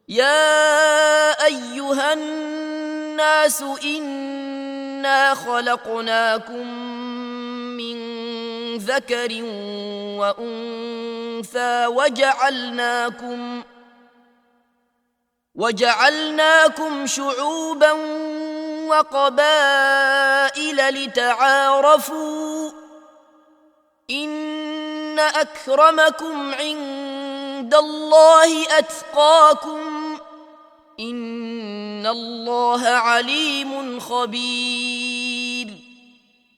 يا أيها الناس إنا خلقناكم من ذكر وأنثى وجعلناكم شعوبا وقبائل لتعارفوا إن أكرمكم عند الله أتقاكم إن الله عليم خبير.